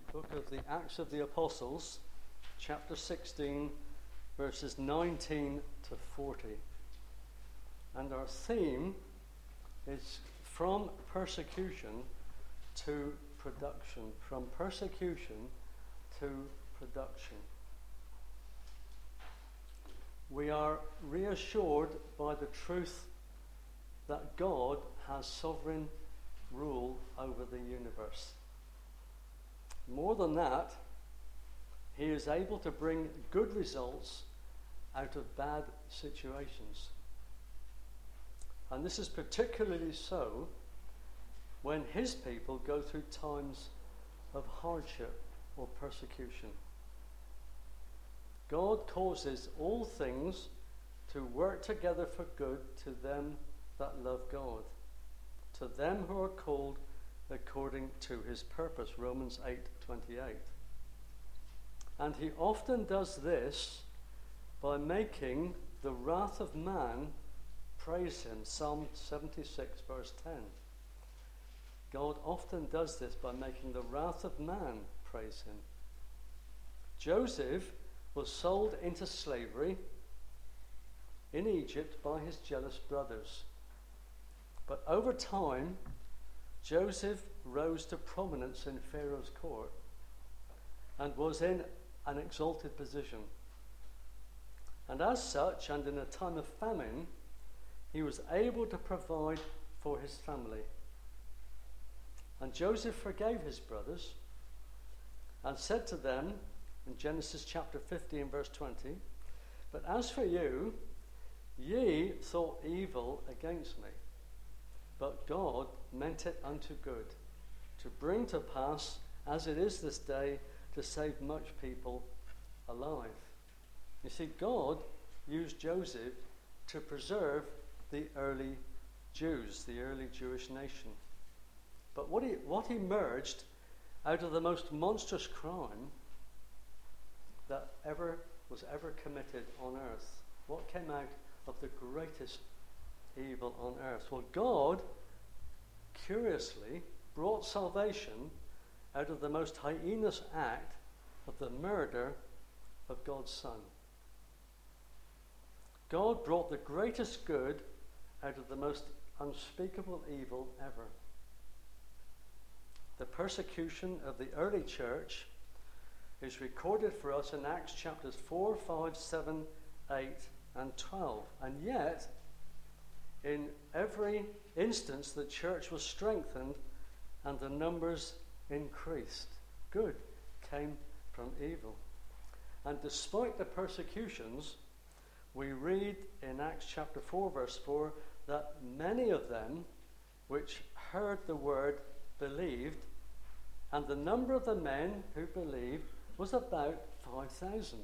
book of the Acts of the Apostles, chapter 16, verses 19 to 40. And our theme is from persecution to production. From persecution to production. We are reassured by the truth that God has sovereign rule over the universe. More than that, He is able to bring good results out of bad situations. And this is particularly so when His people go through times of hardship or persecution. God causes all things to work together for good to them that love God, to them who are called according to His purpose, Romans 8:28. And He often does this by making the wrath of man praise Him, Psalm 76 verse 10. God often does this by making the wrath of man praise Him. Joseph was sold into slavery in Egypt by his jealous brothers. But over time, Joseph rose to prominence in Pharaoh's court and was in an exalted position. And as such, and in a time of famine, he was able to provide for his family. And Joseph forgave his brothers and said to them in Genesis chapter 15 verse 20, "But as for you, ye thought evil against me, but God meant it unto good, to bring to pass, as it is this day, to save much people alive." You see, God used Joseph to preserve the early Jews, the early Jewish nation. But what emerged out of the most monstrous crime that was ever committed on earth? What came out of the greatest evil on earth? Well, God curiously brought salvation out of the most heinous act of the murder of God's Son. God brought the greatest good out of the most unspeakable evil ever. The persecution of the early church is recorded for us in Acts chapters 4, 5, 7, 8, and 12. And yet, in every instance, the church was strengthened and the numbers increased. Good came from evil. And despite the persecutions, we read in Acts chapter 4, verse 4, that many of them which heard the word believed, and the number of the men who believed was about 5,000.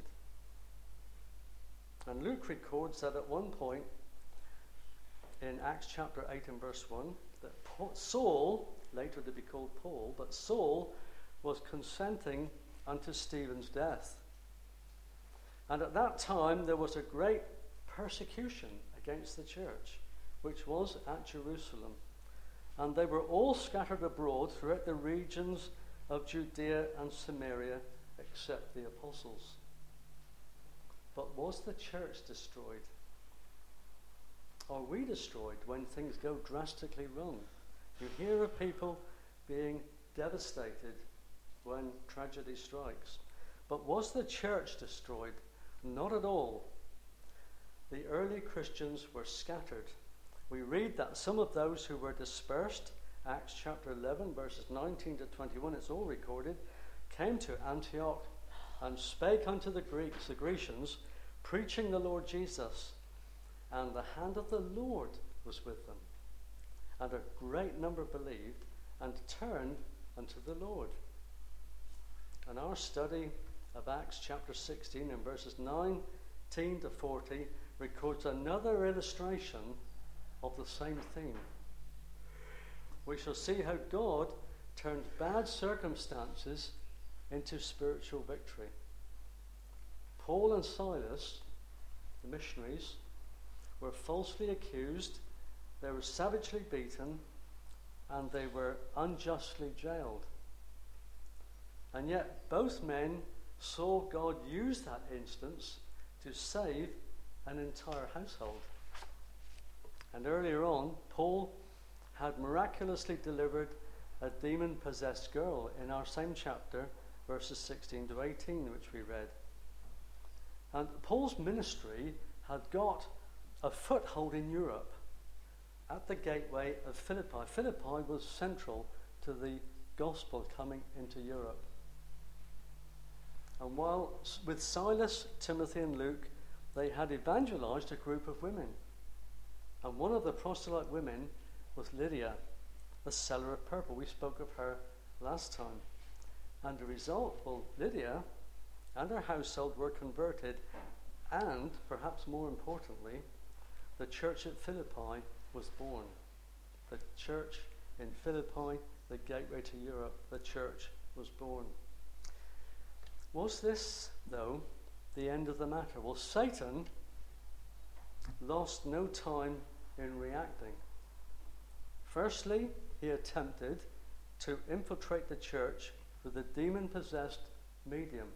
And Luke records that at one point in Acts chapter 8 and verse 1, that Saul, later to be called Paul, but Saul was consenting unto Stephen's death. And at that time there was a great persecution against the church, which was at Jerusalem. And they were all scattered abroad throughout the regions of Judea and Samaria, except the apostles. But was the church destroyed? Are we destroyed when things go drastically wrong? You hear of people being devastated when tragedy strikes. But was the church destroyed? Not at all. The early Christians were scattered. We read that some of those who were dispersed, Acts chapter 11, verses 19 to 21, it's all recorded, came to Antioch and spake unto the Greeks, the Grecians, preaching the Lord Jesus. And the hand of the Lord was with them. And a great number believed and turned unto the Lord. And our study of Acts chapter 16 and verses 19 to 40 records another illustration of the same theme. We shall see how God turned bad circumstances into spiritual victory. Paul and Silas, the missionaries, were falsely accused, they were savagely beaten, and they were unjustly jailed. And yet both men saw God use that instance to save an entire household. And earlier on, Paul had miraculously delivered a demon-possessed girl in our same chapter, verses 16 to 18, which we read. And Paul's ministry had got a foothold in Europe at the gateway of Philippi. Philippi was central to the gospel coming into Europe. And while with Silas, Timothy, and Luke, they had evangelized a group of women. And one of the proselyte women was Lydia, the seller of purple. We spoke of her last time. And the result, well, Lydia and her household were converted, and perhaps more importantly, the church at Philippi was born. The church in Philippi, the gateway to Europe, the church was born. Was this, though, the end of the matter? Well, Satan lost no time in reacting. Firstly, he attempted to infiltrate the church with a demon-possessed medium.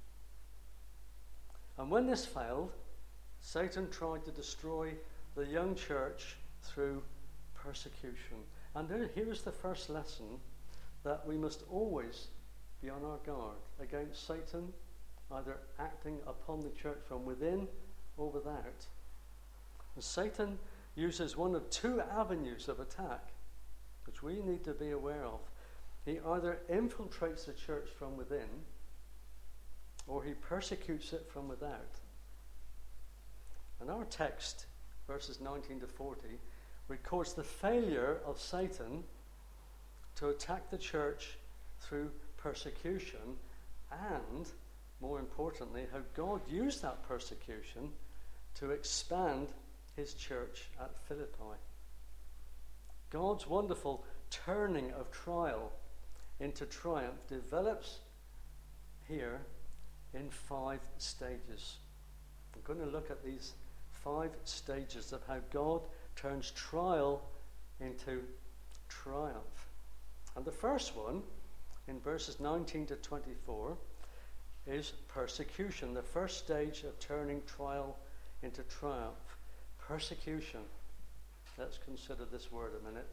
And when this failed, Satan tried to destroy the young church through persecution. And here's the first lesson, that we must always be on our guard against Satan, either acting upon the church from within or without. And Satan uses one of two avenues of attack, which we need to be aware of. He either infiltrates the church from within, or he persecutes it from without. And our text, verses 19 to 40, records the failure of Satan to attack the church through persecution, and, more importantly, how God used that persecution to expand his church at Philippi. God's wonderful turning of trial into triumph develops here in 5 stages. I'm going to look at these 5 stages of how God turns trial into triumph. And the first one, in verses 19 to 24, is persecution, the first stage of turning trial into triumph. Persecution. Let's consider this word a minute.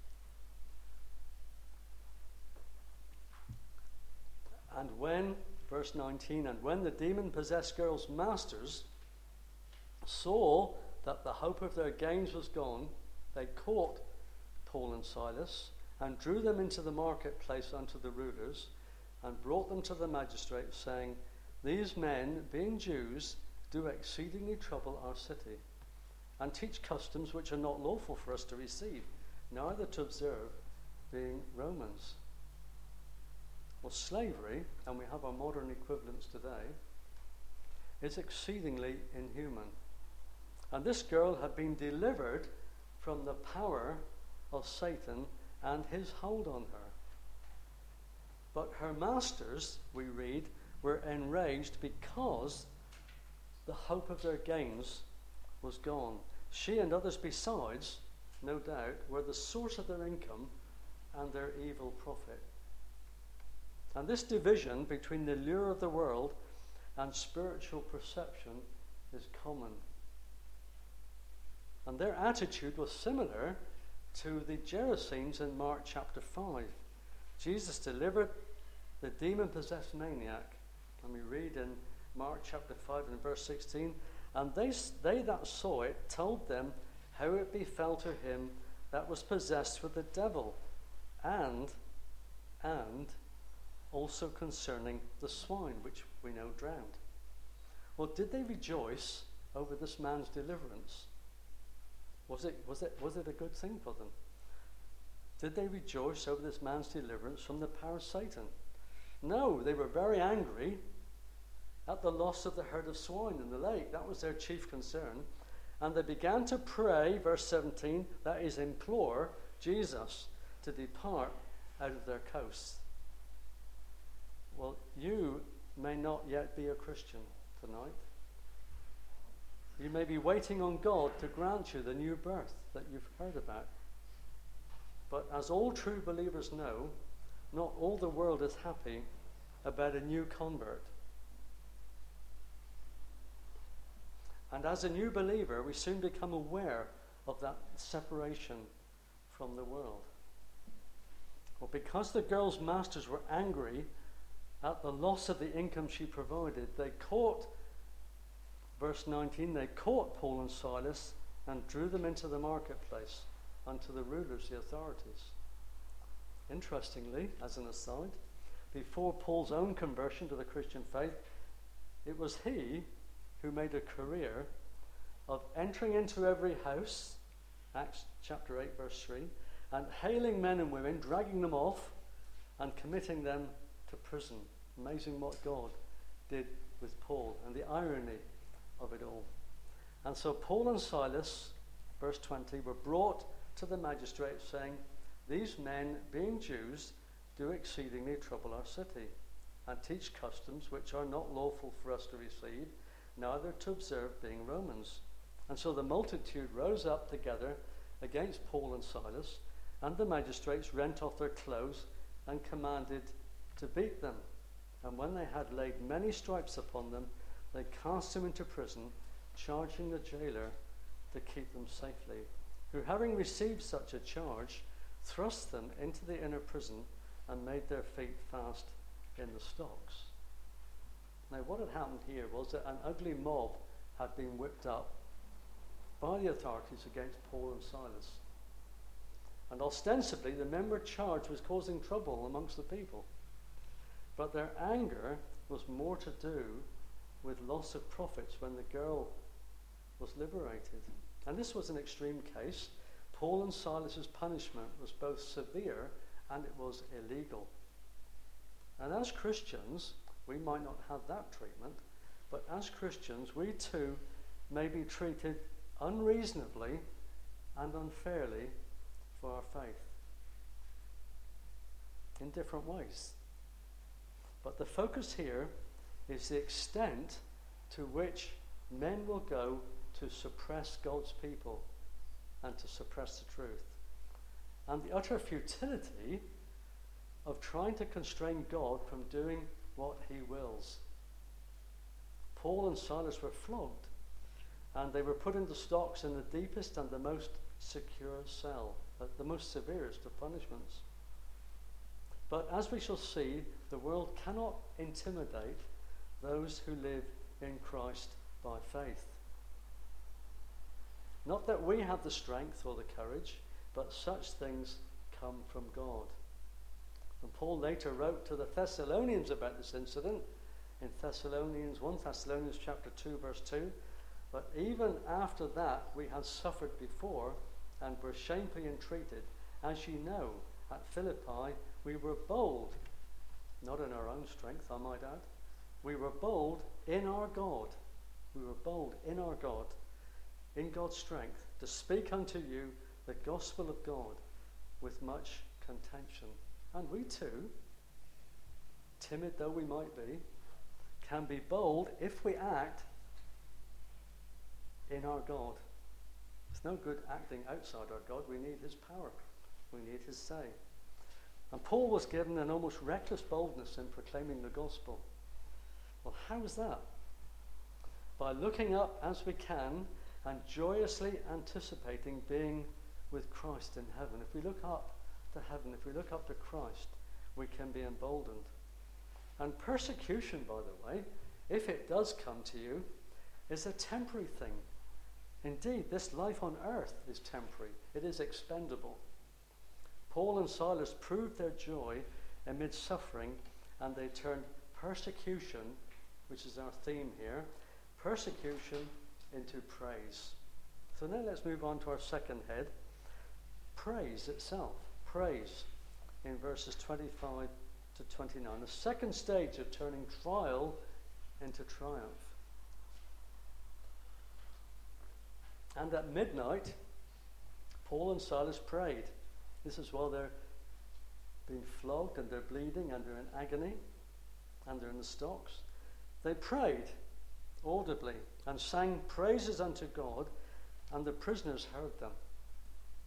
And when, verse 19, and when the demon-possessed girl's masters saw that the hope of their gains was gone, they caught Paul and Silas and drew them into the marketplace unto the rulers and brought them to the magistrates, saying, These men, being Jews, do exceedingly trouble our city, and teach customs which are not lawful for us to receive, neither to observe, being Romans. Well, slavery, and we have our modern equivalents today, is exceedingly inhuman. And this girl had been delivered from the power of Satan and his hold on her. But her masters, we read, were enraged because the hope of their gains was gone. She and others besides, no doubt, were the source of their income and their evil profit. And this division between the lure of the world and spiritual perception is common. And their attitude was similar to the Gerasenes in Mark chapter 5. Jesus delivered the demon-possessed maniac, and we read in Mark chapter 5 and verse 16, and they that saw it told them how it befell to him that was possessed with the devil, and also concerning the swine, which we know drowned. Well, did they rejoice over this man's deliverance? Was it a good thing for them? Did they rejoice over this man's deliverance from the power of Satan? No, they were very angry at the loss of the herd of swine in the lake. That was their chief concern. And they began to pray, verse 17, that is, implore Jesus to depart out of their coasts. Well, you may not yet be a Christian tonight. You may be waiting on God to grant you the new birth that you've heard about. But as all true believers know, not all the world is happy about a new convert. And as a new believer, we soon become aware of that separation from the world. Well, because the girl's masters were angry at the loss of the income she provided, they caught, verse 19, they caught Paul and Silas and drew them into the marketplace unto the rulers, the authorities. Interestingly, as an aside, before Paul's own conversion to the Christian faith, it was he who made a career of entering into every house, Acts chapter 8, verse 3, and hailing men and women, dragging them off, and committing them to prison. Amazing what God did with Paul, and the irony of it all. And so Paul and Silas, verse 20, were brought to the magistrates, saying, these men, being Jews, do exceedingly trouble our city, and teach customs which are not lawful for us to receive, neither to observe, being Romans. And so the multitude rose up together against Paul and Silas, and the magistrates rent off their clothes and commanded to beat them. And when they had laid many stripes upon them, they cast them into prison, charging the jailer to keep them safely, who, having received such a charge, thrust them into the inner prison and made their feet fast in the stocks. Now, what had happened here was that an ugly mob had been whipped up by the authorities against Paul and Silas. And ostensibly, the member charged was causing trouble amongst the people. But their anger was more to do with loss of profits when the girl was liberated. And this was an extreme case. Paul and Silas's punishment was both severe and it was illegal. And as Christians, we might not have that treatment, but as Christians, we too may be treated unreasonably and unfairly for our faith in different ways. But the focus here is the extent to which men will go to suppress God's people and to suppress the truth, and the utter futility of trying to constrain God from doing what he wills. Paul and Silas were flogged, and they were put into stocks in the deepest and the most secure cell, the most severest of punishments. But as we shall see, the world cannot intimidate those who live in Christ by faith. Not that we have the strength or the courage, but such things come from God. And Paul later wrote to the Thessalonians about this incident in 1 Thessalonians chapter 2, verse 2. But even after that we had suffered before and were shamefully entreated. As you know, at Philippi we were bold, not in our own strength, I might add. We were bold in our God. We were bold in our God, in God's strength, to speak unto you the gospel of God with much contention. And we too, timid though we might be, can be bold if we act in our God. It's no good acting outside our God. We need his power. We need his say. And Paul was given an almost reckless boldness in proclaiming the gospel. Well, how is that? By looking up as we can and joyously anticipating being with Christ in heaven. If we look up to heaven, if we look up to Christ, we can be emboldened. And persecution, by the way, if it does come to you, is a temporary thing. Indeed, this life on earth is temporary. It is expendable. Paul and Silas proved their joy amid suffering, and they turned persecution, which is our theme here, persecution into praise. So now let's move on to our second head, praise itself. Praise in verses 25 to 29. The second stage of turning trial into triumph. And at midnight, Paul and Silas prayed. This is while they're being flogged and they're bleeding and they're in agony and they're in the stocks. They prayed audibly and sang praises unto God, and the prisoners heard them.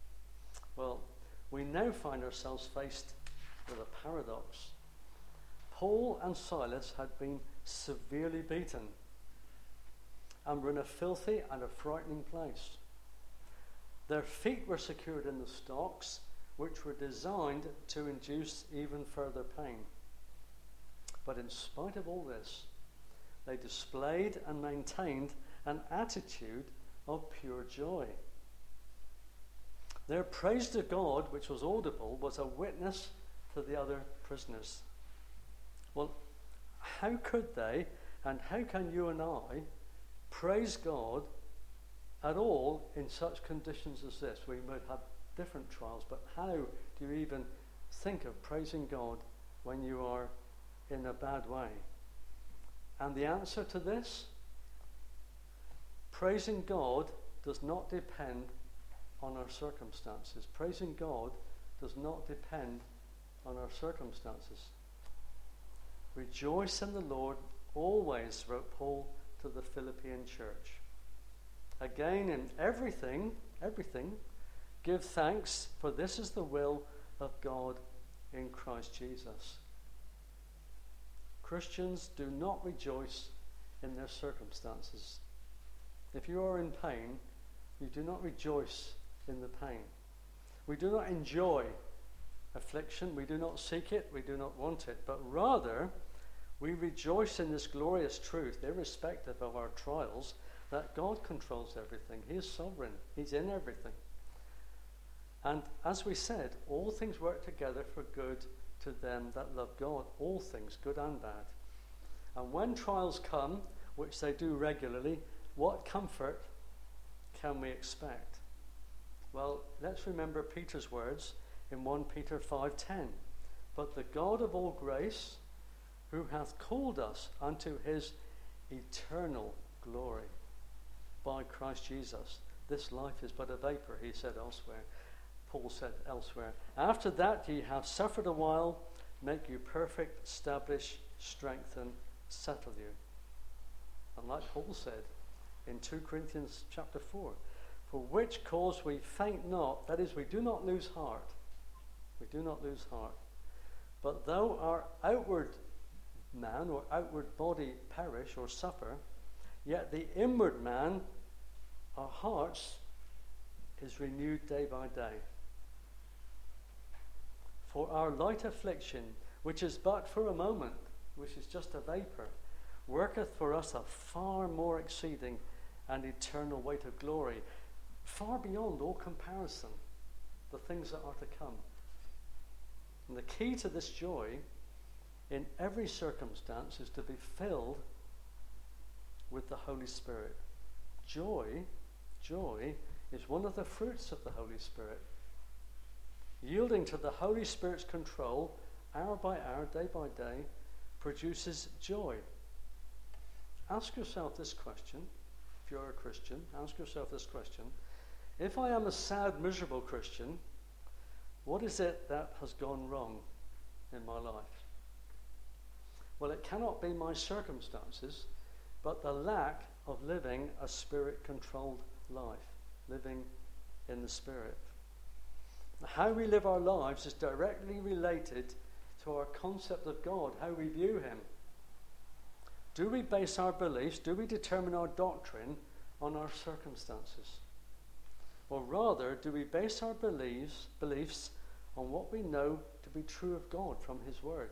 Well, we now find ourselves faced with a paradox. Paul and Silas had been severely beaten and were in a filthy and a frightening place. Their feet were secured in the stocks, which were designed to induce even further pain. But in spite of all this, they displayed and maintained an attitude of pure joy. Their praise to God, which was audible, was a witness to the other prisoners. Well, how could they, and how can you and I, praise God at all in such conditions as this? We might have different trials, but how do you even think of praising God when you are in a bad way? And the answer to this, praising God does not depend on our circumstances. Praising God does not depend on our circumstances. Rejoice in the Lord always, wrote Paul to the Philippian church. Again, in everything, give thanks, for this is the will of God in Christ Jesus. Christians do not rejoice in their circumstances. If you are in pain, you do not rejoice in the pain. We do not enjoy affliction. We do not seek it. We do not want it. But rather, we rejoice in this glorious truth, irrespective of our trials, that God controls everything. He is sovereign. He's in everything. And as we said, all things work together for good to them that love God, all things, good and bad. And when trials come, which they do regularly, what comfort can we expect? Well, let's remember Peter's words in 1 Peter 5:10. But the God of all grace, who hath called us unto his eternal glory by Christ Jesus. This life is but a vapor, he said elsewhere. Paul said elsewhere. After that ye have suffered a while, make you perfect, establish, strengthen, settle you. And like Paul said in 2 Corinthians chapter 4, for which cause we faint not, that is, we do not lose heart. We do not lose heart. But though our outward man or outward body perish or suffer, yet the inward man, our hearts, is renewed day by day. For our light affliction, which is but for a moment, which is just a vapor, worketh for us a far more exceeding and eternal weight of glory, far beyond all comparison, the things that are to come. And the key to this joy in every circumstance is to be filled with the Holy Spirit. Joy is one of the fruits of the Holy Spirit. Yielding to the Holy Spirit's control, hour by hour, day by day, produces joy. Ask yourself this question, if you're a Christian, ask yourself this question. If I am a sad, miserable Christian, what is it that has gone wrong in my life? Well, it cannot be my circumstances, but the lack of living a Spirit-controlled life, living in the Spirit. How we live our lives is directly related to our concept of God, how we view him. Do we base our beliefs, do we determine our doctrine on our circumstances? Or rather, do we base our beliefs on what we know to be true of God from his word?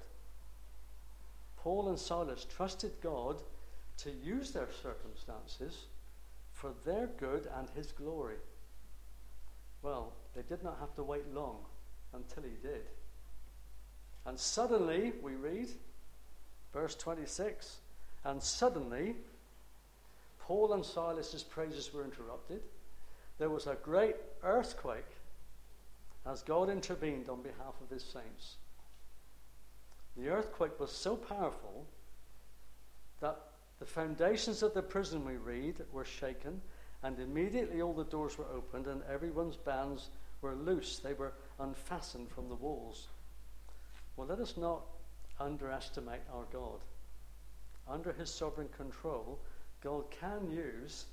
Paul and Silas trusted God to use their circumstances for their good and his glory. Well, they did not have to wait long until he did. And suddenly, we read, verse 26, and suddenly, Paul and Silas's praises were interrupted. There was a great earthquake as God intervened on behalf of his saints. The earthquake was so powerful that the foundations of the prison, we read, were shaken, and immediately all the doors were opened and everyone's bands were loose. They were unfastened from the walls. Well, let us not underestimate our God. Under his sovereign control, God can use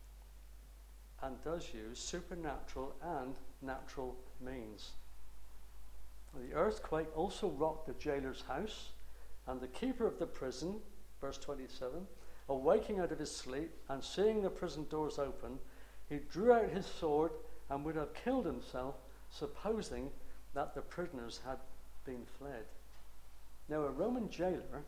and does use supernatural and natural means. The earthquake also rocked the jailer's house And the keeper of the prison, verse 27, awaking out of his sleep and seeing the prison doors open, he drew out his sword and would have killed himself, supposing that the prisoners had been fled. Now, a Roman jailer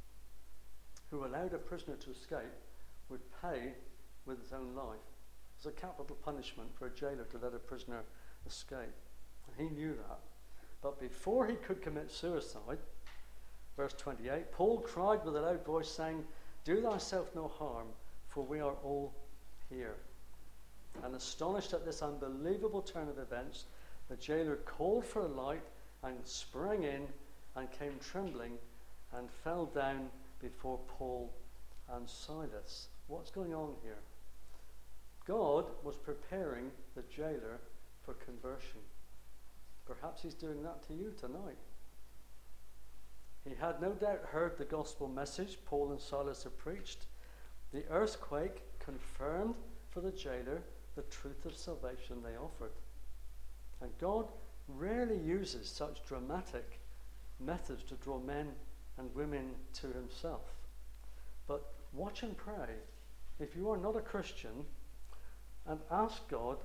who allowed a prisoner to escape would pay with his own life. It's a capital punishment for a jailer to let a prisoner escape. He knew that. But before he could commit suicide, verse 28, Paul cried with a loud voice, saying, "Do thyself no harm, for we are all here." And astonished at this unbelievable turn of events, the jailer called for a light and sprang in and came trembling and fell down before Paul and Silas. What's going on here? God was preparing the jailer for conversion. Perhaps he's doing that to you tonight. He had no doubt heard the gospel message Paul and Silas had preached. The earthquake confirmed for the jailer the truth of salvation they offered. And God rarely uses such dramatic methods to draw men and women to himself. But watch and pray, if you are not a Christian, and ask God,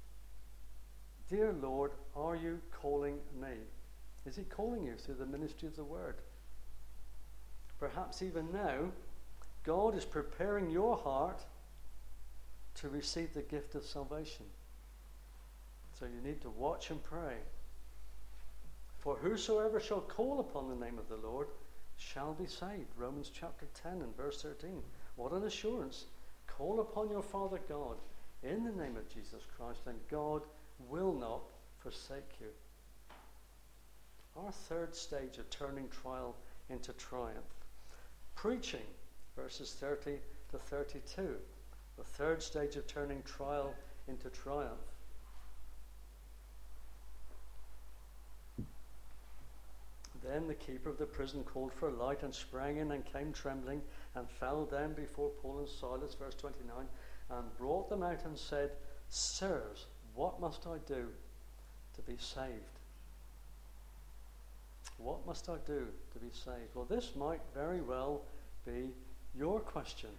"Dear Lord, are you calling me?" Is he calling you through the ministry of the word? Perhaps even now, God is preparing your heart to receive the gift of salvation. So you need to watch and pray. For whosoever shall call upon the name of the Lord shall be saved. Romans chapter 10 and verse 13. What an assurance. Call upon your Father God in the name of Jesus Christ, and God will not forsake you. Our third stage of turning trial into triumph. Preaching, verses 30 to 32. The third stage of turning trial into triumph. Then the keeper of the prison called for a light and sprang in and came trembling and fell down before Paul and Silas, verse 29, and brought them out and said, "Sirs, what must I do to be saved?" What must I do to be saved? Well, this might very well be your question.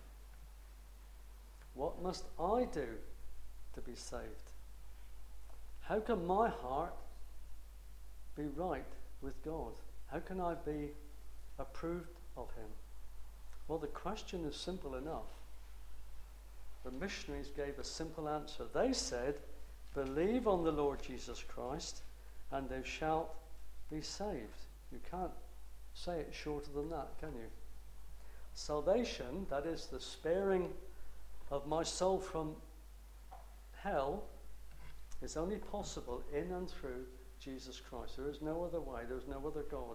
What must I do to be saved? How can my heart be right with God? How can I be approved of him? Well, the question is simple enough. The missionaries gave a simple answer. They said, "Believe on the Lord Jesus Christ, and thou shalt be saved." You can't say it shorter than that, can you? Salvation, that is the sparing of my soul from hell, is only possible in and through Jesus Christ. There is no other way. There is no other God.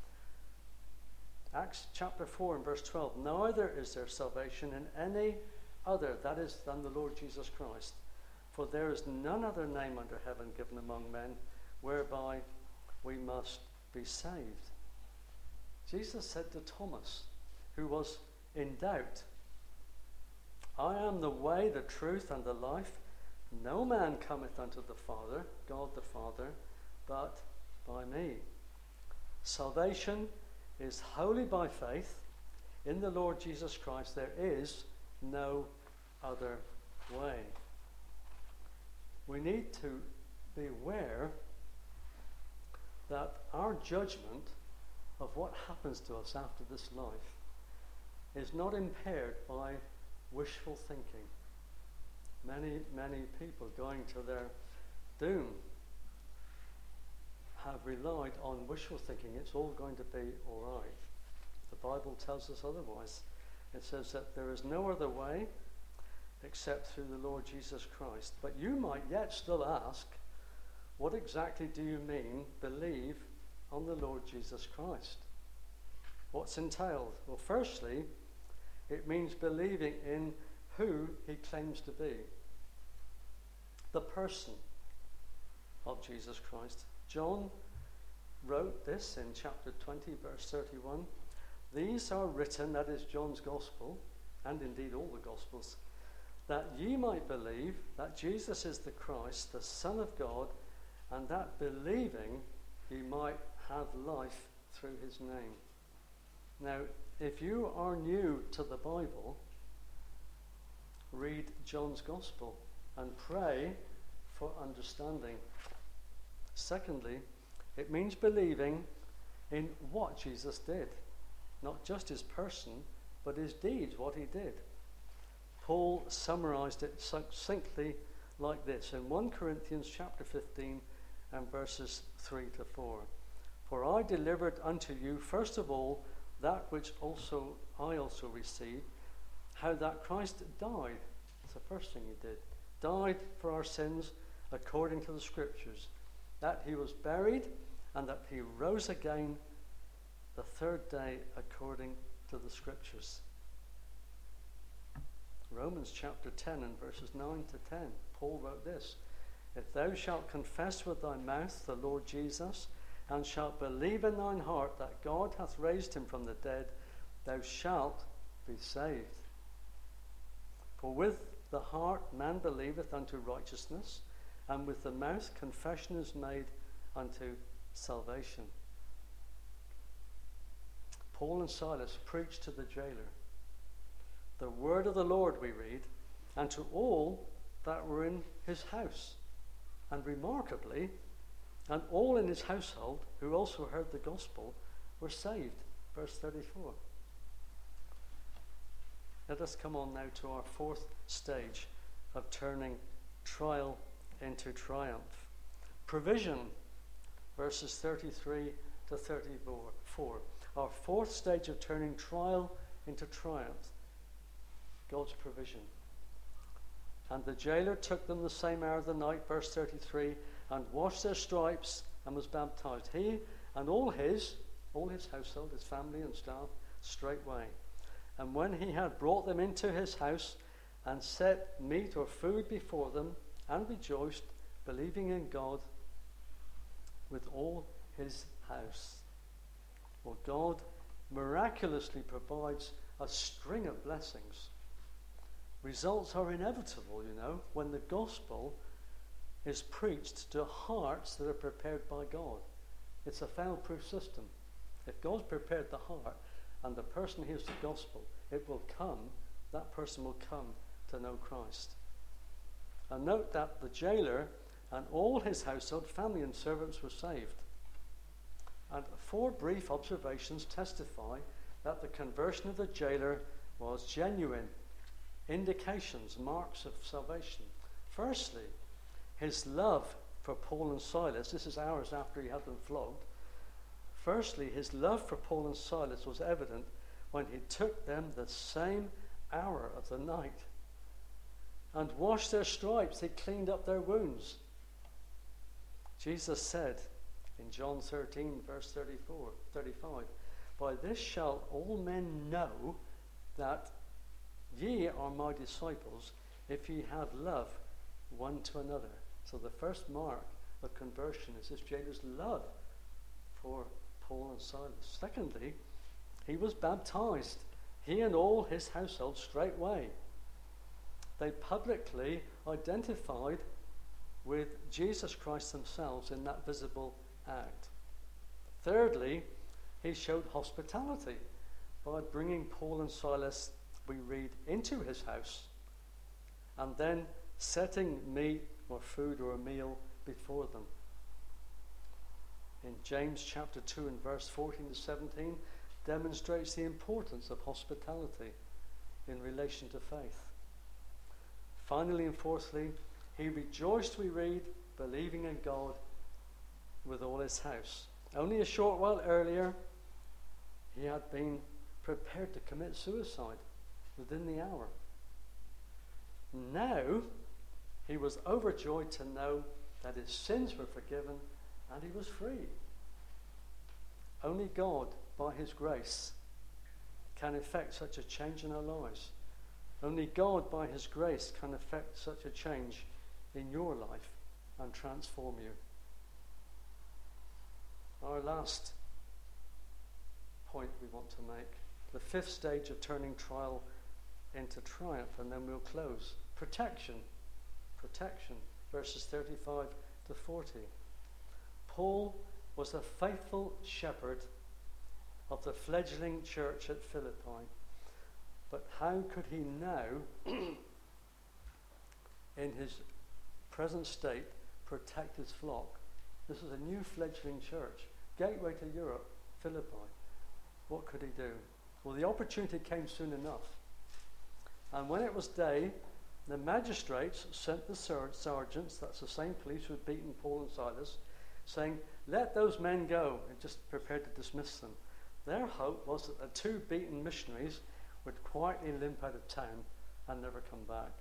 Acts chapter 4 and verse 12. Neither is there salvation in any other, that is, than the Lord Jesus Christ. For there is none other name under heaven given among men whereby we must be saved. Jesus said to Thomas, who was in doubt, "I am the way, the truth, and the life. No man cometh unto the Father, God the Father, but by me." Salvation is wholly by faith in the Lord Jesus Christ. There is no other way. We need to be aware that our judgment of what happens to us after this life is not impaired by wishful thinking. Many people going to their doom have relied on wishful thinking. It's all going to be all right. The Bible tells us otherwise. It says that there is no other way except through the Lord Jesus Christ. But you might yet still ask, what exactly do you mean, believe on the Lord Jesus Christ? What's entailed? Well, firstly, it means believing in who he claims to be. The person of Jesus Christ. John wrote this in chapter 20, verse 31. "These are written," that is John's gospel, and indeed all the gospels, "that ye might believe that Jesus is the Christ, the Son of God, and that believing ye might have life through his name." Now, if you are new to the Bible, read John's Gospel and pray for understanding. Secondly, it means believing in what Jesus did, not just his person, but his deeds, what he did. Paul summarized it succinctly like this in 1 Corinthians chapter 15 and verses 3 to 4. For I delivered unto you first of all that which I also received, how that Christ died. That's the first thing he did. Died for our sins according to the Scriptures, that he was buried, and that he rose again the third day according to the Scriptures. Romans chapter 10 and verses 9 to 10, Paul wrote this: If thou shalt confess with thy mouth the Lord Jesus, and shalt believe in thine heart that God hath raised him from the dead, thou shalt be saved. For with the heart man believeth unto righteousness, and with the mouth confession is made unto salvation. Paul and Silas preached to the jailer the word of the Lord, we read, and to all that were in his house. And remarkably, and all in his household who also heard the gospel were saved. Verse 34. Let us come on now to our fourth stage of turning trial into triumph. Provision, verses 33 to 34. Our fourth stage of turning trial into triumph. God's provision. And the jailer took them the same hour of the night, verse 33, and washed their stripes and was baptized, he and all his household, his family and staff, straightway. And when he had brought them into his house and set meat or food before them, and rejoiced, believing in God with all his house. Well, God miraculously provides a string of blessings. Results are inevitable, when the gospel is preached to hearts that are prepared by God. It's a fail-proof system. If God's prepared the heart and the person hears the gospel, that person will come to know Christ. And note that the jailer and all his household, family and servants were saved. And 4 brief observations testify that the conversion of the jailer was genuine. Indications, marks of salvation. Firstly, his love for Paul and Silas. This is hours after he had them flogged. Firstly, his love for Paul and Silas was evident when he took them the same hour of the night and washed their stripes. He cleaned up their wounds. Jesus said in John 13, verse 35, By this shall all men know that ye are my disciples, if ye have love one to another. So the first mark of conversion is this jailer's love for Paul and Silas. Secondly, he was baptized, he and all his household, straightway. They publicly identified with Jesus Christ themselves in that visible act. Thirdly, he showed hospitality by bringing Paul and Silas, we read, into his house, and then setting meat or food or a meal before them. In James chapter 2 and verse 14 to 17 demonstrates the importance of hospitality in relation to faith. Finally and fourthly, he rejoiced, we read, believing in God with all his house. Only a short while earlier, he had been prepared to commit suicide within the hour. Now, he was overjoyed to know that his sins were forgiven and he was free. Only God, by his grace, can effect such a change in our lives. Only God, by his grace, can effect such a change in your life and transform you. Our last point we want to make, the fifth stage of turning trial into triumph, and then we'll close. Protection, verses 35 to 40. Paul was a faithful shepherd of the fledgling church at Philippi. But how could he now, in his present state, protect his flock? This is a new fledgling church, gateway to Europe, Philippi. What could he do? Well, the opportunity came soon enough. And when it was day, the magistrates sent the sergeants, that's the same police who had beaten Paul and Silas, saying, "Let those men go," and just prepared to dismiss them. Their hope was that the two beaten missionaries would quietly limp out of town and never come back.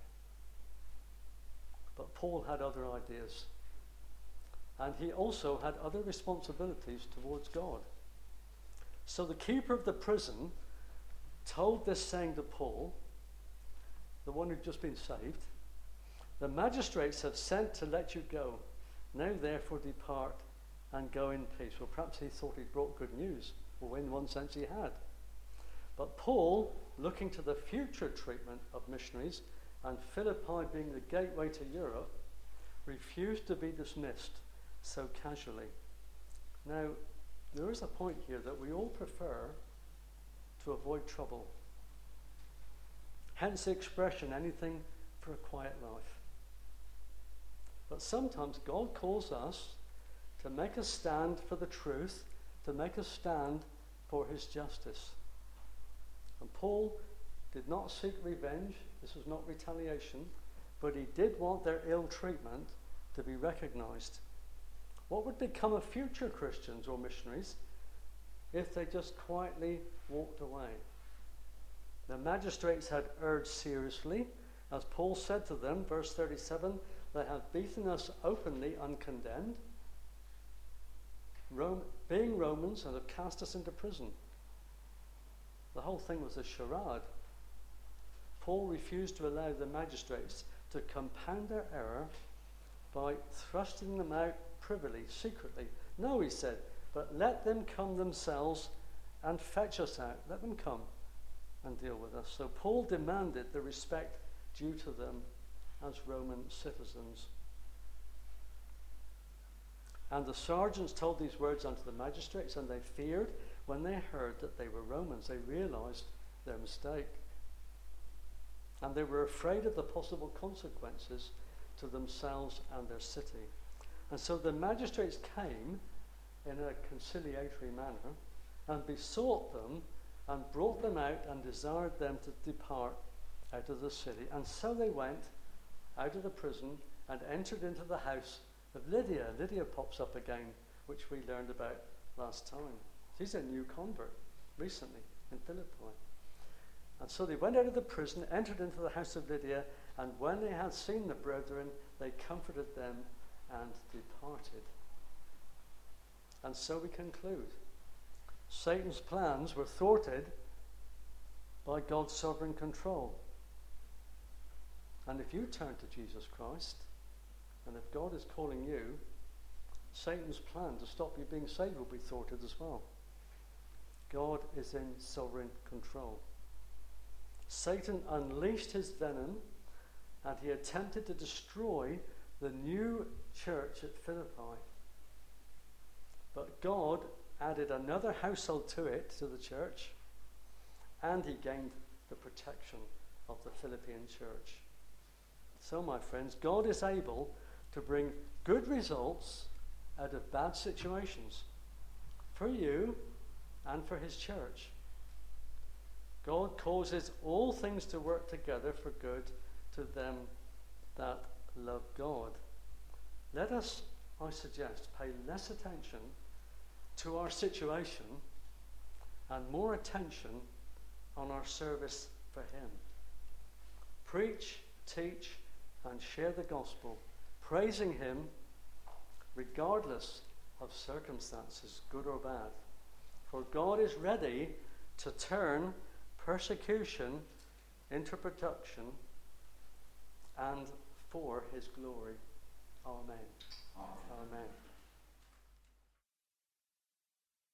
But Paul had other ideas. And he also had other responsibilities towards God. So the keeper of the prison told this saying to Paul, the one who'd just been saved, "The magistrates have sent to let you go. Now therefore depart and go in peace." Well, perhaps he thought he'd brought good news. Well, in one sense he had. But Paul, looking to the future treatment of missionaries, and Philippi being the gateway to Europe, refused to be dismissed so casually. Now, there is a point here that we all prefer to avoid trouble. Hence the expression, anything for a quiet life. But sometimes God calls us to make a stand for the truth, to make a stand for his justice. And Paul did not seek revenge. This was not retaliation. But he did want their ill treatment to be recognized. What would become of future Christians or missionaries if they just quietly walked away? The magistrates had urged seriously, as Paul said to them, verse 37, "They have beaten us openly uncondemned, being Romans, and have cast us into prison." The whole thing was a charade. Paul refused to allow the magistrates to compound their error by thrusting them out privily, secretly. "No," he said, "but let them come themselves and fetch us out. Let them come and deal with us." So Paul demanded the respect due to them as Roman citizens. And the sergeants told these words unto the magistrates, and they feared when they heard that they were Romans. They realized their mistake. And they were afraid of the possible consequences to themselves and their city. And so the magistrates came in a conciliatory manner and besought them and brought them out and desired them to depart out of the city. And so they went out of the prison and entered into the house of Lydia. Lydia pops up again, which we learned about last time. She's a new convert recently in Philippi. And so they went out of the prison, entered into the house of Lydia, and when they had seen the brethren, they comforted them and departed. And so we conclude. Satan's plans were thwarted by God's sovereign control. And if you turn to Jesus Christ, and if God is calling you, Satan's plan to stop you being saved will be thwarted as well. God is in sovereign control. Satan unleashed his venom, and he attempted to destroy the new church at Philippi. But God added another household to it, to the church, and he gained the protection of the Philippian church. So, my friends, God is able to bring good results out of bad situations for you and for his church. God causes all things to work together for good to them that love God. Let us, I suggest, pay less attention to our situation and more attention on our service for him. Preach, teach, and share the gospel, praising him regardless of circumstances, good or bad. For God is ready to turn persecution into production and for his glory. Amen. Amen. Amen.